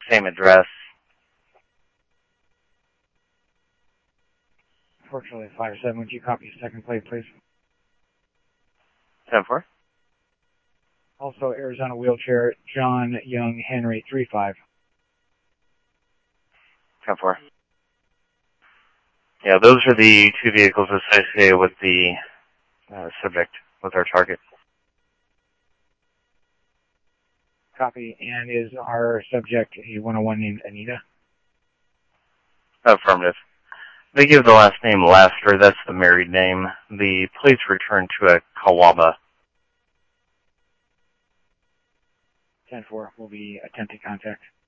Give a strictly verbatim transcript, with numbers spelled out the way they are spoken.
same address. Fortunately, five seven, would you copy second plate, please? ten four. Also, Arizona Wheelchair, John Young Henry, three five. ten four. Yeah, those are the two vehicles associated with the uh, subject, with our target. Copy. And is our subject a one oh one named Anita? Affirmative. They give the last name Laster. That's the married name. The plates return to a Kawaba. ten four will be attempting contact.